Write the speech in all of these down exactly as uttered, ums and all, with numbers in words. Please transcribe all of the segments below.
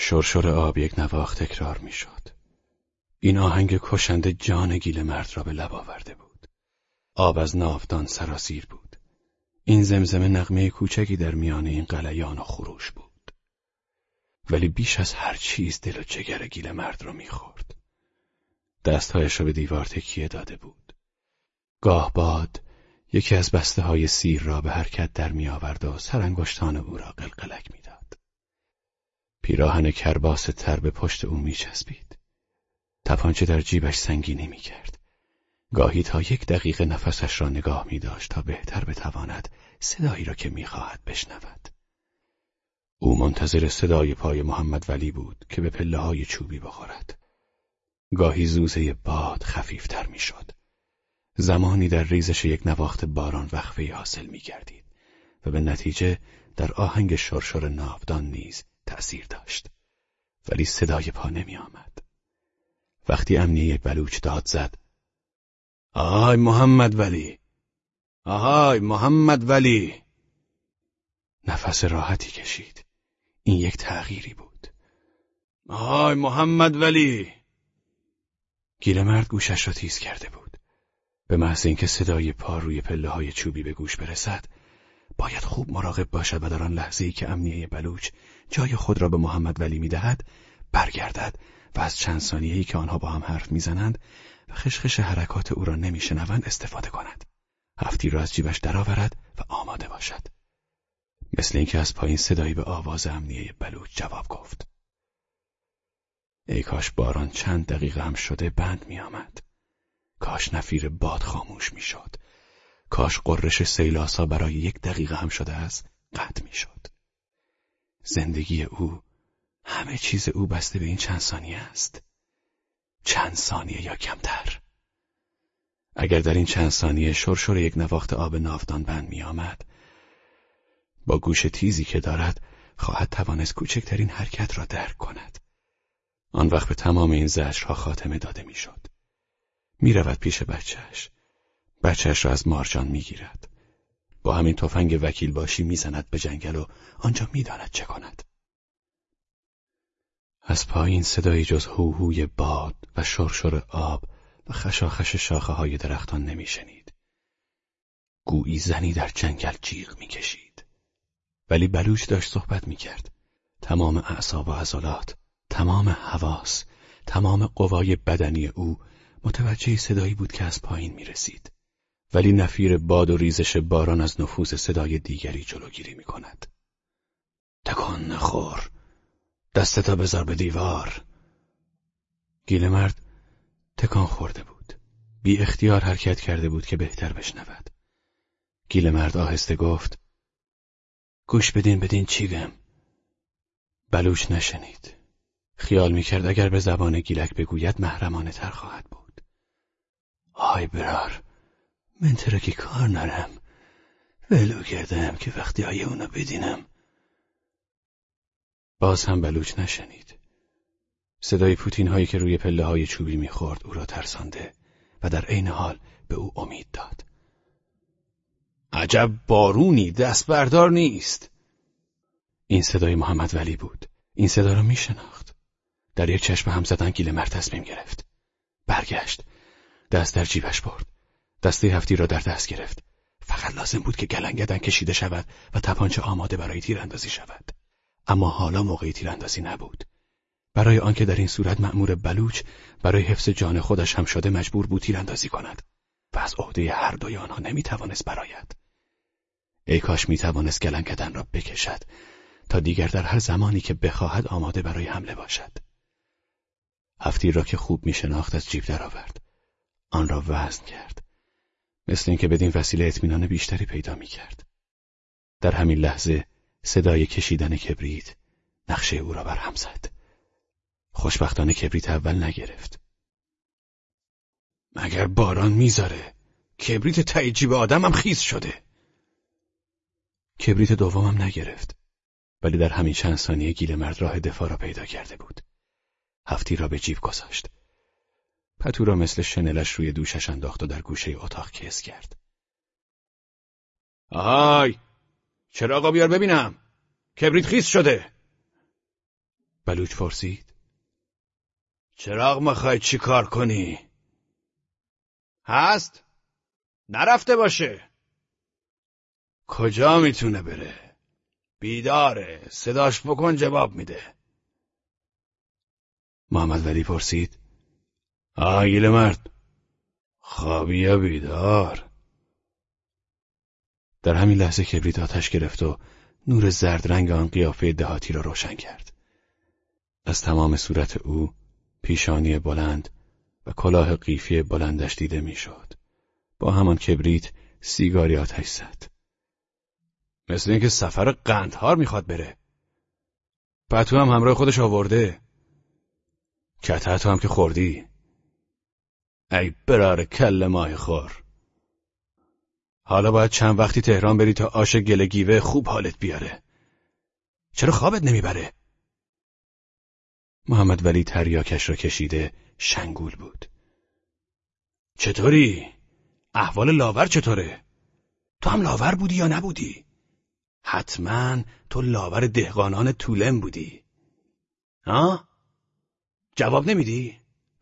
شرشر آب یک نواخت تکرار میشد. این آهنگ کشنده جان گیلمرد را به لب آورده بود. آب از ناودان سراسیر بود. این زمزمه نغمه کوچکی در میان این غلیان و خروش بود. ولی بیش از هر چیز دل و جگر گیلمرد را میخورد. دستهایش را به دیوار تکیه داده بود. گاه باد یکی از بسته های سیر را به حرکت در می آورد و سرانگشتان او را قلقلک می داد. پیراهن کرباس تر به پشت او می چسبید. تپانچه در جیبش سنگینی می کرد. گاهی تا یک دقیقه نفسش را نگاه می داشت تا بهتر بتواند صدایی را که می خواهد بشنود. او منتظر صدای پای محمد ولی بود که به پله های چوبی بخورد. گاهی زوزه باد خفیفتر می شد. زمانی در ریزش یک نواخت باران وقفه‌ای حاصل می گردید و به نتیجه در آهنگ شرشر ناودان نیز تأثیر داشت. ولی صدای پا نمی آمد. وقتی امنیه بلوچ داد زد: آهای محمد ولی! آهای محمد ولی! نفس راحتی کشید. این یک تغییری بود. آهای محمد ولی! گیلمرد گوشش را تیز کرده بود. به محض اینکه صدای پا روی پله های چوبی به گوش برسد، باید خوب مراقب باشد و در آن لحظه‌ای که امنیه بلوچ جای خود را به محمد ولی می‌دهد، برگردد و از چند ثانیه‌ای که آنها با هم حرف می‌زنند و خشخش حرکات او را نمی‌شنوند استفاده کند. هفتی را از جیبش درآورد و آماده باشد. مثل اینکه از پایین صدایی به آواز امنیه بلوچ جواب گفت. ای کاش باران چند دقیقه هم شده بند می‌آمد. کاش نفیر باد خاموش می‌شد. کاش قررش سیلاسا برای یک دقیقه هم شده است قطع می‌شد. زندگی او، همه چیز او بسته به این چند ثانیه است. چند ثانیه یا کمتر. اگر در این چند ثانیه شرشر یک نواخت آب ناودان بند می‌آمد، با گوش تیزی که دارد خواهد توانست کوچکترین حرکت را درک کند. آن وقت به تمام این زجرها خاتمه داده می‌شد. می‌رود پیش بچه‌اش. بچه‌اش را از مارجان می‌گیرد. با همین تفنگ وکیل باشی می‌زند به جنگل و آنجا می‌داند چه کند. از پایین صدایی جز هوهوی باد و شرشر آب و خشاخش شاخه‌های درختان نمی‌شنید. گویی زنی در جنگل جیغ می‌کشید. ولی بلوچ داشت صحبت می‌کرد. تمام اعصاب و عضلات، تمام حواس، تمام قوای بدنی او متوجه صدایی بود که از پایین می‌رسید. ولی نفیر باد و ریزش باران از نفوذ صدای دیگری جلوگیری می‌کند. تکان نخور. دستتا بذار به دیوار. گیلمرد تکان خورده بود. بی اختیار حرکت کرده بود که بهتر بشنود. گیلمرد آهسته گفت: گوش بدین بدین چی گم. بلوچ نشنید. خیال میکرد اگر به زبان گیلک بگوید محرمانه تر خواهد بود. آی برار، من ترکی کار نرم. ولو کردم که وقتی های اونا بدینم. باز هم بلوچ نشنید. صدای پوتین هایی که روی پله های چوبی میخورد او را ترسانده و در عین حال به او امید داد. عجب بارونی، دست بردار نیست. این صدای محمد ولی بود. این صدا را میشناخت. در یک چشم هم زدن گیلمرد تصمیم گرفت. برگشت. دست در جیبش برد. دسته هفتی را در دست گرفت. فقط لازم بود که گلنگدن کشیده شود و تپانچه آماده برای تیراندازی شود. اما حالا موقع تیراندازی نبود. برای آنکه در این صورت مأمور بلوچ برای حفظ جان خودش هم شده مجبور بود تیراندازی کند و از عهده هر دوی آنها نمیتوانست براید. ای کاش میتوانست گلنگدن را بکشد تا دیگر در هر زمانی که بخواهد آماده برای حمله باشد. هفتی را که خوب میشناخت از جیب درآورد. آن را وزن کرد. مثل اینکه بدین وسیله اطمینان بیشتری پیدا میکرد. در همین لحظه صدای کشیدن کبریت نقشه او را برهم زد. خوشبختانه کبریت اول نگرفت. مگر باران میذاره؟ کبریت ته جیب آدمم خیس شده. کبریت دومم نگرفت. ولی در همین چند ثانیه گیلمرد راه دفاع را پیدا کرده بود. هفتی را به جیب گذاشت. پتو را مثل شنلش روی دوشش انداخت و در گوشه اتاق کز کرد. آهای! چراغا بیار ببینم. کبریت خیس شده. بلوچ پرسید. چراغ میخوای چی کار کنی؟ هست؟ نرفته باشه. کجا میتونه بره؟ بیداره، صداش بکن جواب میده. محمد ولی پرسید. آه گیل مرد، خوابی یا بیدار؟ در همین لحظه کبریت آتش گرفت و نور زرد رنگ آن قیافه دهاتی را روشن کرد. از تمام صورت او پیشانی بلند و کلاه قیفی بلندش دیده میشد. با همان کبریت سیگاری آتش زد. مثل اینکه سفر قندهار میخواد بره. پتو هم همراه خودش آورده. کته‌تو هم که خوردی. ای برار کل ماه خور. حالا باید چند وقتی تهران بری تا آش گل گیوه خوب حالت بیاره. چرا خوابت نمیبره؟ محمد ولی تریاکش را کشیده شنگول بود. چطوری؟ احوال لاور چطوره؟ تو هم لاور بودی یا نبودی؟ حتما تو لاور دهقانان تولم بودی. ها؟ جواب نمیدی؟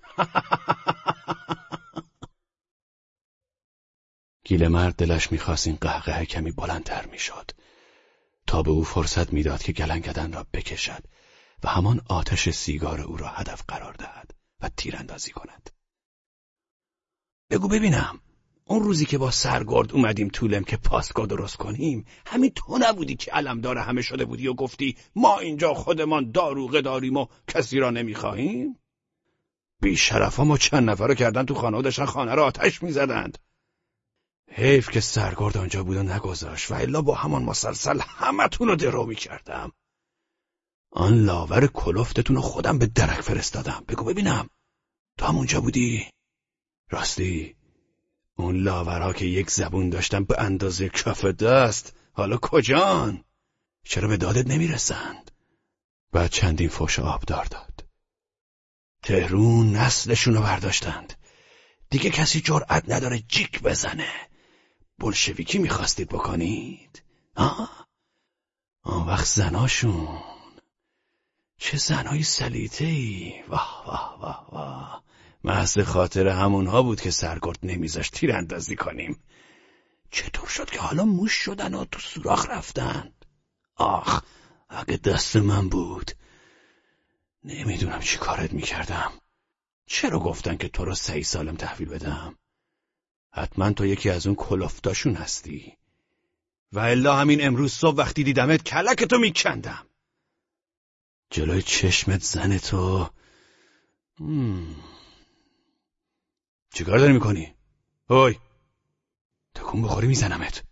گیلمرد دلش میخواست این قهقه کمی بلندتر میشد تا به او فرصت میداد که گلنگدن را بکشد و همان آتش سیگار او را هدف قرار دهد و تیراندازی کند. بگو ببینم، اون روزی که با سرگرد اومدیم تولم که پاسگاه درست کنیم، همین تو نبودی که علمدار همه شده بودی و گفتی ما اینجا خودمان داروغه داریم و کسی را نمیخواهیم؟ بی شرفا ما چند نفر رو کردن تو خانه و داشتن خانه را آتش میزدند. حیف که سرگرد آنجا بود و نگذاشت و الا با همان مسلسل همه تون رو درو میکردم. آن لاور کلفتتون رو خودم به درک فرستادم. بگو ببینم، تو هم اونجا بودی؟ راستی اون لاورها که یک زبون داشتن به اندازه کف دست حالا کجان؟ چرا به دادت نمیرسند؟ بعد چندین فوش آبدار داد. تهرون نسلشون رو برداشتند. دیگه کسی جرأت نداره جیک بزنه. بلشویکی میخواستید بکنید؟ آه؟ آن وقت زناشون، چه زنای سلیطه‌ای. واه واه واه واه. محض خاطر همونها بود که سرگرد نمیذاشت تیراندازی کنیم. چطور شد که حالا موش شدن و تو سوراخ رفتن؟ آخ، اگه دست من بود نمیدونم چی کارت میکردم. چرا گفتن که تو رو سعی سالم تحویل بدم؟ حتما تو یکی از اون کلفتاشون هستی. و الا همین امروز صبح وقتی دیدمت کلک تو میکندم. جلوی چشمت زن تو. هم. چیکار داری میکنی؟ هوی، تکون بخوری میزنمت.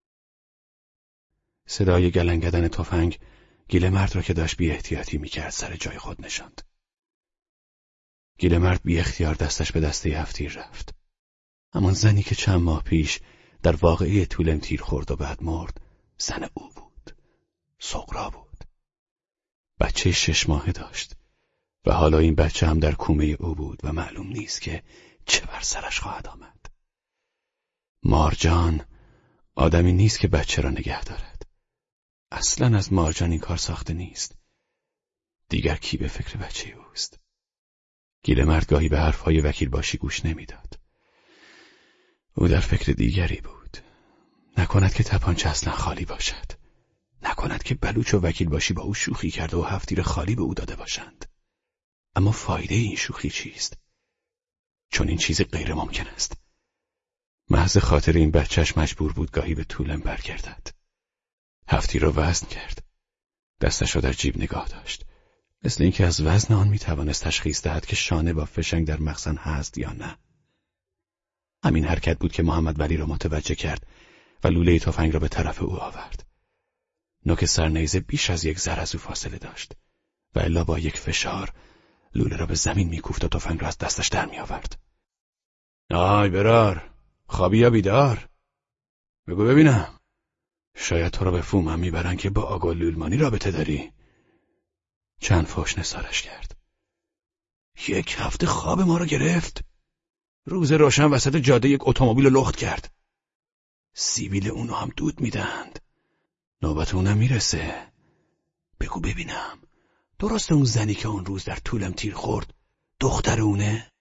صدای گلنگدن تفنگ گیلمرد را که داشت بی احتیاطی میکرد سر جای خود نشاند. گیلمرد بی اختیار دستش به دسته هفتیر رفت. همان زنی که چند ماه پیش در واقعه تولم تیر خورد و بعد مرد زن او بود. سغرا بود. بچه شش ماهه داشت و حالا این بچه هم در کومه او بود و معلوم نیست که چه بر سرش خواهد آمد. مارجان آدمی نیست که بچه را نگه دارد. اصلاً از مارجان این کار ساخته نیست. دیگر کی به فکر بچه اوست؟ گیلمرد گاهی به حرفهای وکیل باشی گوش نمیداد. او در فکر دیگری بود. نکند که تپانچه اصلا خالی باشد. نکند که بلوچ و وکیل باشی با او شوخی کرده و هفتیر خالی به او داده باشند. اما فایده این شوخی چیست؟ چون این چیز غیر ممکن است. محض خاطر این بچهش مجبور بود گاهی به تولم برگردد. هفتیر را وزن کرد. دستش را در جیب نگاه داشت. مثل اینکه از وزن آن میتوانست تشخیص دهد که شانه با فشنگ در مخزن هست یا نه. همین حرکت بود که محمد ولی را متوجه کرد و لوله تفنگ را به طرف او آورد. نوک سرنیزه بیش از یک ذره از او فاصله داشت و الا با یک فشار لوله را به زمین میکوفت و تفنگ را از دستش در میآورد. آی برار، خوابی یا بیدار؟ بگو ببینم، شاید تو را به فومم میبرن که با آقا لولمانی رابطه داری. چند فحش نثارش کرد. یک هفته خواب ما را گرفت. روز روشن وسط جاده یک اتومبیل رو لخت کرد. سیبیل اونو هم دود میدند. نوبت اونم میرسه. بگو ببینم، درست اون زنی که اون روز در طولم تیر خورد دختر اونه؟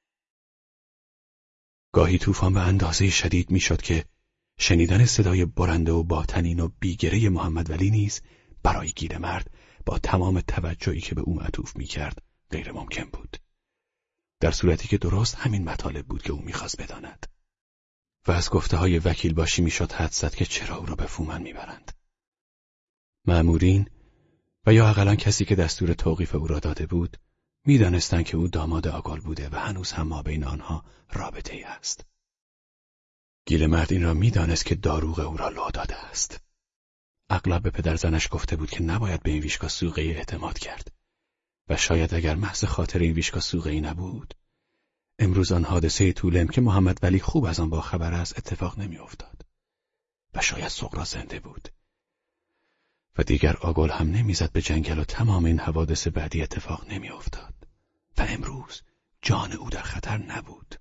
گاهی طوفان به اندازه شدید میشد که شنیدن صدای برنده و باطنین و بیگره محمد ولی نیز برای گیلمرد با تمام توجهی که به او معطوف میکرد غیر ممکن بود. در صورتی که درست همین مطالب بود که او میخواست بداند. و از گفته های وکیل باشی میشد حدس زد که چرا او را به فومن میبرند. مأمورین و یا حداقل کسی که دستور توقیف او را داده بود میدانستند که او داماد آگل بوده و هنوز هم مابین آنها رابطه‌ای است. گیلمرد این را میدانست که داروغ او را لو داده است. اغلب به پدر زنش گفته بود که نباید به این ویشکا سوغه‌ای اعتماد کرد و شاید اگر محض خاطر این ویشکا سوغه‌ای نبود امروز آن حادثه طولم که محمد ولی خوب از آن با خبر است اتفاق نمی افتاد و شاید سغرا زنده بود و دیگر آگل هم نمیزد به جنگل و تمام این حوادث بعدی اتفاق نمی افتاد و امروز جان او در خطر نبود.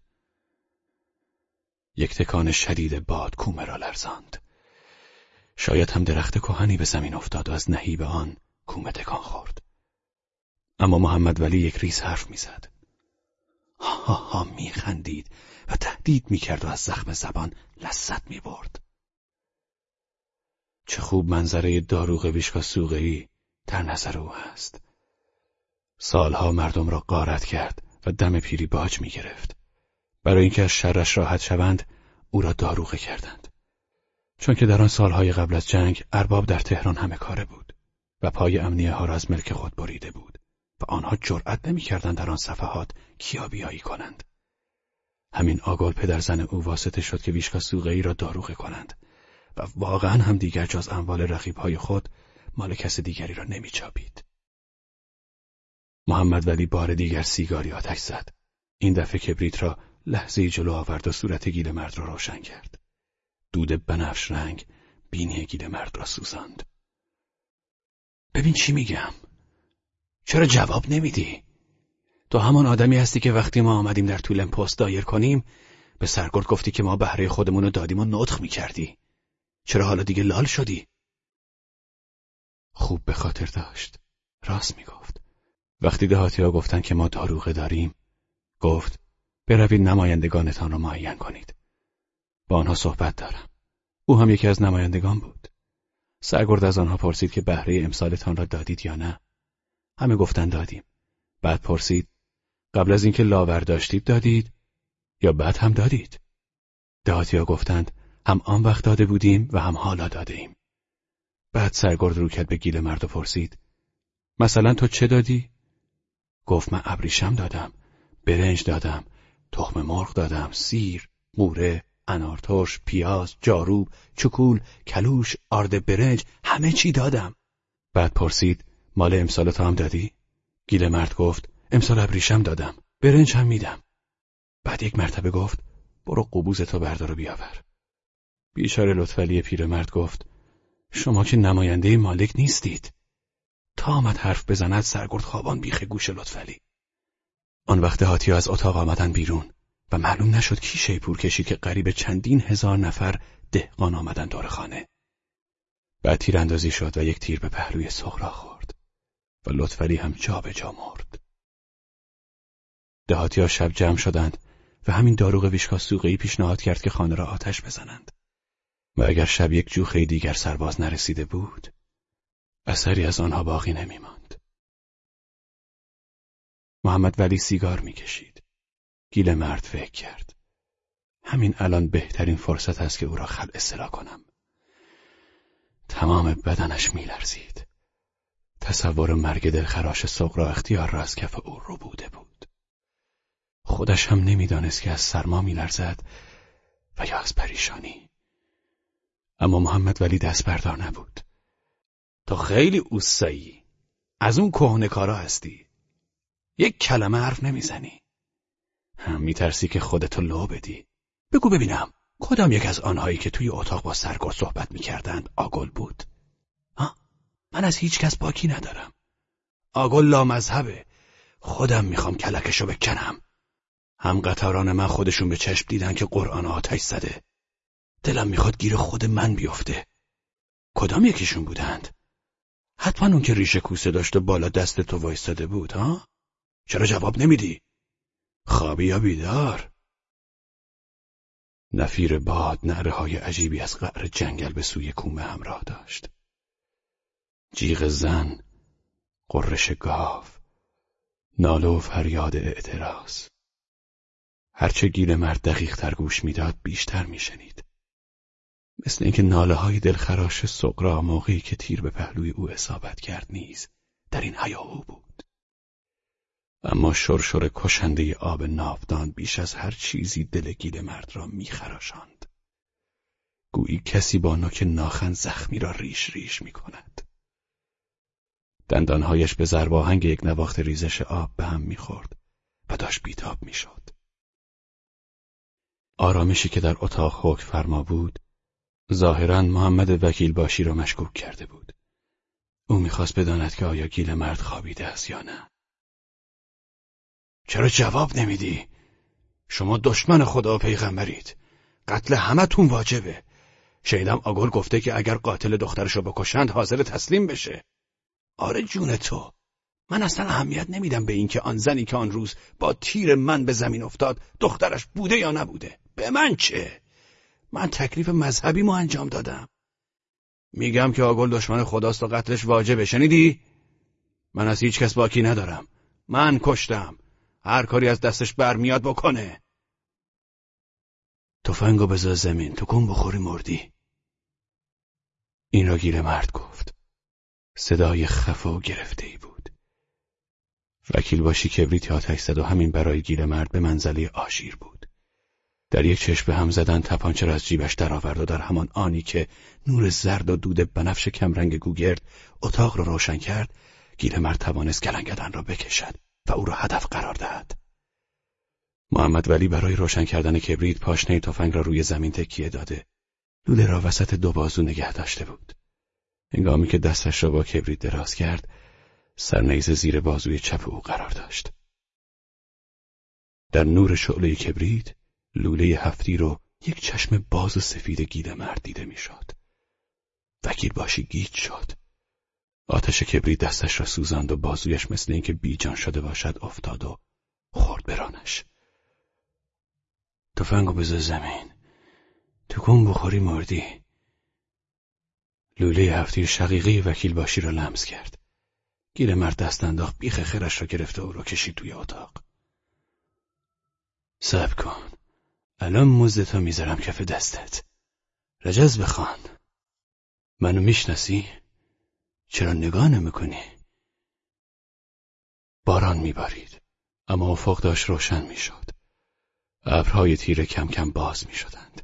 یک تکان شدید باد کومه را لرزاند. شاید هم درخت کهنی به زمین افتاد و از نهیب آن کومه تکان خورد. اما محمد ولی یک ریز حرف میزد. ها ها ها میخندید و تهدید میکرد و از زخم زبان لذت میبرد. چه خوب منظره داروغ ویشکا سوغه‌ای در نظر او است. سالها مردم را غارت کرد و دم پیری باج میگرفت. برای اینکه از شرش راحت شوند او را داروغه کردند. چون که در آن سالهای قبل از جنگ ارباب در تهران همه کاره بود و پای امنیه ها را از ملک خود بریده بود و آنها جرأت نمی‌کردند در آن صفحات کیابیایی کنند. همین آگل پدر زن او واسطه شد که ویشکا سوغه‌ای را داروغه کنند و واقعا هم دیگر جز اموال رقیب‌های خود مال کس دیگری را نمی‌چابید. محمد ولی بار دیگر سیگاری آتش زد. این دفعه کبریت را لحظه‌ای جلو آورد و صورت گیلمرد را روشن کرد. دود بنفش رنگ بینی گیلمرد را سوزاند. ببین چی میگم. چرا جواب نمیدی؟ تو همان آدمی هستی که وقتی ما آمدیم در طولم پست دایر کنیم به سرگرد گفتی که ما بهره خودمونو دادیم و نطق میکردی. چرا حالا دیگه لال شدی؟ خوب به خاطر داشت. راست میگفت. وقتی دهاتی‌ها گفتن که ما داروغه داریم گفت بروید نمایندگانتان را معین کنید. با آنها صحبت دارم. او هم یکی از نمایندگان بود. سرگرد از آنها پرسید که بهره امسالتان را دادید یا نه. همه گفتن دادیم. بعد پرسید قبل از اینکه لاور داشتید دادید یا بعد هم دادید؟ دهاتی‌ها گفتند هم آن وقت داده بودیم و هم حالا داده ایم. بعد سرگرد رو کرد به گیلمرد و پرسید مثلا تو چه دادی؟ گفت من ابریشم دادم، برنج دادم، تخم مرغ دادم، سیر، قوره، انارترش، پیاز، جاروب، چکول، کلوش، آرد برنج، همه چی دادم. بعد پرسید مال امسال تو هم دادی؟ گیلمرد گفت امسال ابریشم دادم، برنج هم میدم. بعد یک مرتبه گفت برو قبوز تو بردار و بیاور. بیچاره لطفعلی پیرمرد گفت شما که نماینده مالک نیستید. تا آمد حرف بزند سرگرد خوابان بیخ گوش لطفعلی. آن وقت دهاتی از اتاق آمدن بیرون و معلوم نشد کی شیپور کشید که قریب چندین هزار نفر دهقان آمدن دور خانه. بعد تیراندازی شد و یک تیر به پهلوی سغرا خورد و لطفعلی هم جا به جا مرد. دهاتی‌ها شب جمع شدند و همین داروغ ویشکا سوغه‌ای پیشنهاد کرد که خانه را آتش بزنند و اگر شب یک جوخه دیگر سرباز نرسیده بود اثری از آنها باقی نمی ماند. محمد ولی سیگار می کشید. گیلمرد فکر کرد همین الان بهترین فرصت است که او را خلع اصلاح کنم. تمام بدنش می لرزید. تصور مرگ دلخراش سغرا اختیار را از کف او رو بوده بود. خودش هم نمیدانست که از سرما می لرزد و یا از پریشانی. اما محمد ولی دست بردار نبود. تو خیلی اوستایی. از اون کهنه‌کارا هستی. یک کلمه حرف نمیزنی. هم میترسی که خودتو لو بدی. بگو ببینم کدام یک از آنهایی که توی اتاق با سرگرد صحبت میکردند آگل بود؟ ها؟ من از هیچ کس باکی ندارم. آگل لامذهبه. خودم میخوام کلکشو بکنم. هم قطاران من خودشون به چشم دیدن که قرآن آتش زده. دلم میخواد گیر خود من بیفته. کدام یکیشون بودند؟ حتما اون که ریشه کوسه داشت و بالا دست تو وایستاده بود، ها؟ چرا جواب نمیدی؟ خوابی یا بیدار؟ نفیر باد نعره‌های عجیبی از قعر جنگل به سوی کومه همراه داشت. جیغ زن، قررش گاو، ناله و فریاد اعتراض. هرچه گیلمرد دقیق تر گوش میداد بیشتر میشنید. مثل اینکه ناله های دلخراش سغرا موقعی که تیر به پهلوی او اصابت کرد نیز در این هیاهو بود. اما شرشر کشنده آب ناودان بیش از هر چیزی دل گیلمرد را میخراشاند. گویی کسی با نوک ناخن زخمی را ریش ریش میکند. دندانهایش به ضرباهنگ یک نواخت ریزش آب به هم میخورد و داشت بیتاب میشد. آرامشی که در اتاق حکم فرما بود ظاهراً محمد وکیل باشی را مشکوک کرده بود. او میخواست بداند که آیا گیلمرد خوابیده است یا نه. چرا جواب نمیدی؟ شما دشمن خدا و پیغمبرید. قتل همتون واجبه. شنیدم آگل گفته که اگر قاتل دخترشو بکشند حاضر تسلیم بشه. آره جون تو. من اصلا اهمیت نمیدم به این که آن زنی که آن روز با تیر من به زمین افتاد دخترش بوده یا نبوده. به من چه؟ من تکلیف مذهبی مو انجام دادم. میگم که آگل دشمن خداست و قتلش واجبه. شنیدی؟ من از هیچ کس باکی ندارم. من کشتم. هر کاری از دستش برمیاد بکنه. تفنگو بذار زمین، تو کن بخوری مردی. این را گیلمرد گفت. صدای خفه و گرفته‌ای بود. وکیل باشی کبریتی آتش زد و همین برای گیلمرد به منزله آشیر بود. در یک چشم به هم زدن تپانچه را از جیبش درآورد و در همان آنی که نور زرد و دود بنفش کمرنگ گوگرد اتاق را روشن کرد، گیلمرد توانست گلنگدن را بکشد و او را هدف قرار دهد. محمد ولی برای روشن کردن کبریت پاشنه تفنگ را روی زمین تکیه داده، لوله را وسط دو بازو نگه داشته بود. هنگامی که دستش را با کبریت دراز کرد، سرنیزه زیر بازوی چپ او قرار داشت. در نور شعله کبریت، لوله هفتی رو یک چشم باز و سفید گیلمرد دیده میشد. وکیل باشی گیج شد. آتش کبریت دستش را سوزاند و بازویش مثل اینکه بیجان شده باشد افتاد و خورد به رانش. تفنگو بذار زمین، تو کن بخوری مردی. لوله هفتی شقیقه وکیل باشی را لمس کرد. گیلمرد دست انداخت، بیخ خرش را گرفت و او را کشید توی اتاق. صبر کن، الان مزدتو میذارم کف دستت. رجز بخوان. منو میشناسی؟ چرا نگاه نمیکنی؟ باران میبارید، اما افق داشت روشن میشد. ابرهای تیره کم کم باز میشدند.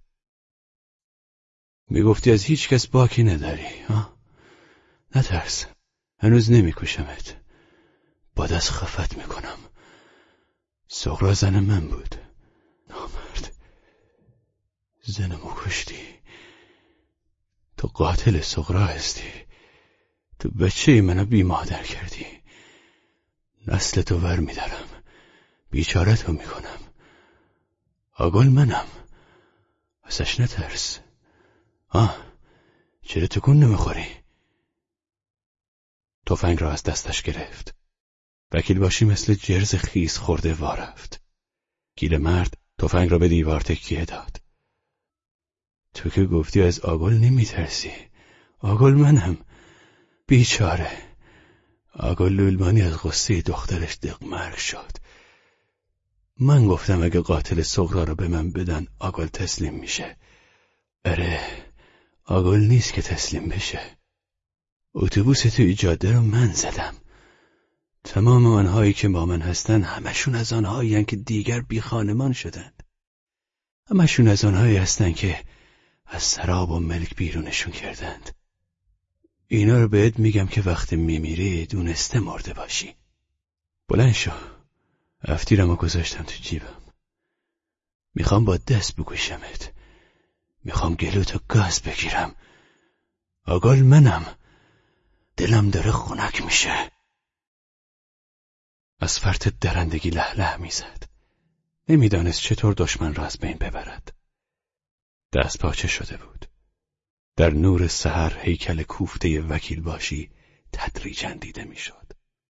میگفتی از هیچ کس باکی نداری، ها؟ نترس، هنوز نمیکشمت. با دست خفت میکنم. سغرا زن من بود. نامرد، زنمو کشتی. تو قاتل سغرا هستی. تو بچه منو بی مادر کردی. نسل تو ور میدارم، بیچارتو میکنم. آگل منم، ازش نترس. آه، چرا تکون نمیخوری؟ تفنگ را از دستش گرفت. وکیل باشی مثل جرز خیس خورده وا رفت. گیلمرد تفنگ را به دیوار تکیه داد. تو که گفتی از آگل نمیترسی. آگل منم، بیچاره. آگل لولمانی از غصه دخترش دقمرگ شد. من گفتم اگه قاتل سغرا را به من بدن آگل تسلیم میشه. اره، آگل نیست که تسلیم بشه. اتوبوس توی جاده رو من زدم. تمام آنهایی که با من هستن همشون از آنهایی هستن که دیگر بی خانمان شدند. همشون از آنهایی هستن که از سراب و ملک بیرونشون کردند. اینا رو بهت میگم که وقتی میمیری دونسته مرده باشی. بلند شو. افتیرمو گذاشتم تو جیبم. میخوام با دست بکشمت. میخوام گلوتو گاز بگیرم. آگل منم. دلم داره خنک میشه. از فرط درندگی له له میزد. نمیدانست چطور دشمن را از بین ببرد. دست پاچه شده بود. در نور سحر هیکل کوفته وکیل باشی تدریجاً دیده میشد.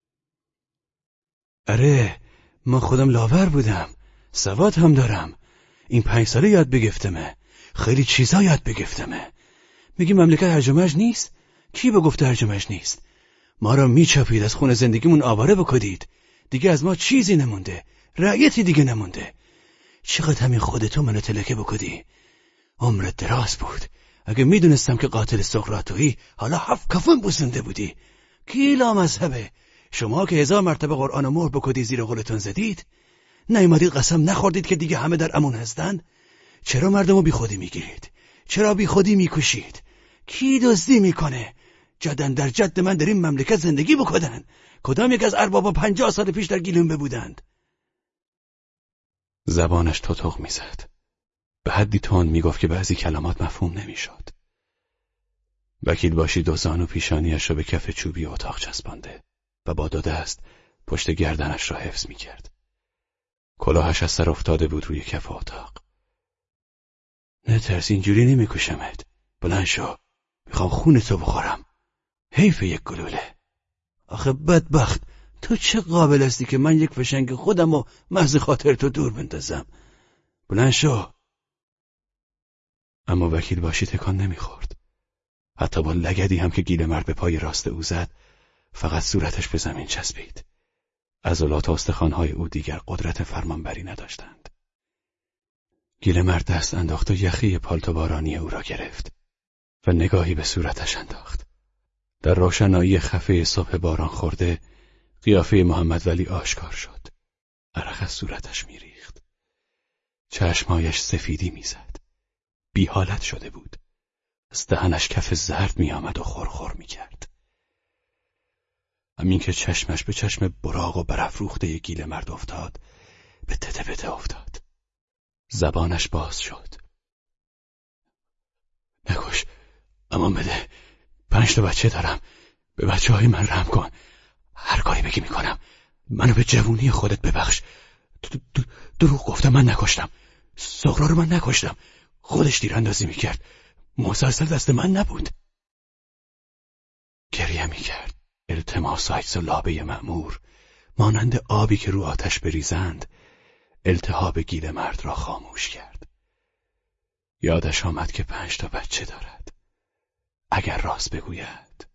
اره ما خودم لاور بودم، سواد هم دارم، این پنج ساله یاد بگفتمه، خیلی چیزا یاد بگفتمه. میگی مملکت هرجمج نیست؟ کی به گفته هرجمج نیست؟ ما را میچپید، از خون زندگیمون آواره بکدید، دیگه از ما چیزی نمونده، رعیتی دیگه نمونده. چقدر همین خودتو منو تلکه بکدی. عمرت دراز بود. اگه میدونستم که قاتل سقراطویی حالا هفت کفن بوسنده بودی. کی لامذهبه؟ شما که هزار مرتبه قرآن و مهر بکدی زیر قولتون زدید؟ نیومدید قسم نخوردید که دیگه همه در امان هستن؟ چرا مردمو بی خودی میگیرید؟ چرا بی خودی میکشید؟ کی دزدی میکنه؟ جدن در جد من در این مملکت زندگی بکنن. کدام یک از اربابا پنجاه سال پیش در گیلومه بودند؟ زبانش تتق میزد. به حدی تند میگفت که بعضی کلمات مفهوم نمیشد. وکیل باشی دو زانو پیشانیش را به کف چوبی اتاق چسبانده و با دو دست پشت گردنش را حفظ میکرد. کلاهش از سر افتاده بود روی کف اتاق. نه ترس، اینجوری نمیکشمت. بلند شو، میخوام خونتو بخورم. حیف یک گلوله. آخه بدبخت، تو چه قابل هستی که من یک فشنگ خودم و محض خاطر تو دور بندازم؟ بلند شو. اما وکیل باشی تکان نمیخورد. حتی با لگدی هم که گیل مرد به پای راست او زد، فقط صورتش به زمین چسبید. عضلات و استخوان‌های او دیگر قدرت فرمانبری نداشتند. گیل مرد دست انداخت و یخی پالتو بارانی او را گرفت و نگاهی به صورتش انداخت. در روشنایی خفه صبح باران خورده قیافه محمد ولی آشکار شد. عرق از صورتش میریخت. چشمهایش سفیدی میزد. بی حالت شده بود. از دهنش کف زرد می آمد و خورخور می کرد. همین که چشمش به چشم براق و برافروخته گیل مرد افتاد، به تته بته افتاد. زبانش باز شد. نکش، امان بده. پنج تا بچه دارم. به بچه های من رحم کن. هر کاری بگی می کنم. منو به جوونی خودت ببخش. دروغ گفتم، من نکشتم. سغرا رو من نکشتم. خودش تیراندازی می کرد. مسلسل دست من نبود. گریه می کرد. التماس و عجز و لابه مأمور مانند آبی که رو آتش بریزند التهاب گیل مرد را خاموش کرد. یادش آمد که پنج تا بچه دارد. اگر راست بگوید.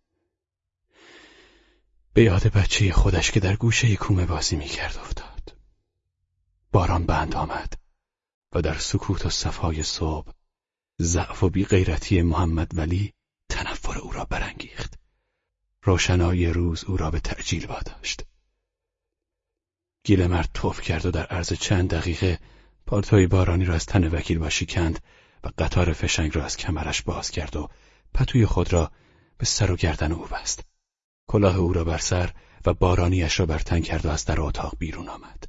به یاد بچه خودش که در گوشه کومه بازی می کرد افتاد. باران بند آمد و در سکوت و صفای صبح ضعف و بی غیرتی محمد ولی تنفر او را برانگیخت. روشنایی روز او را به تعجیل واداشت. گیل مرد توف کرد و در عرض چند دقیقه پالتوی بارانی را از تن وکیل باشی کند و قطار فشنگ را از کمرش باز کرد و پتوی خود را به سر و گردن او بست. کلاه او را بر سر و بارانیش را بر تن کرد و از در اتاق بیرون آمد.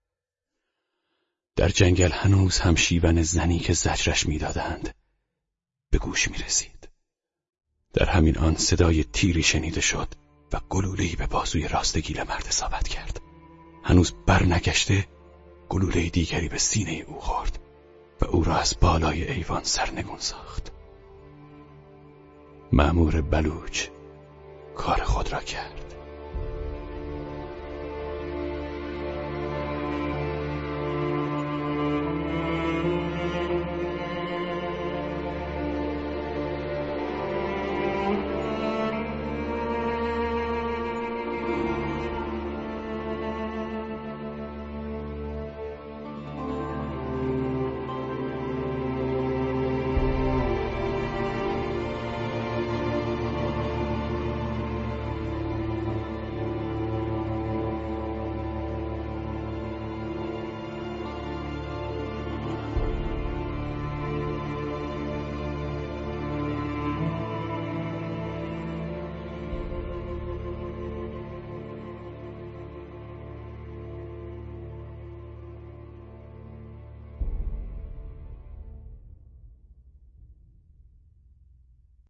در جنگل هنوز هم شیون زنی که زجرش میدادند به گوش می رسید. در همین آن صدای تیری شنیده شد و گلوله‌ای به بازوی راست گیل مرد اصابت کرد. هنوز بر نگشته گلوله دیگری به سینه او خورد و او را از بالای ایوان سرنگون ساخت. مأمور بلوچ کار خود را کرد.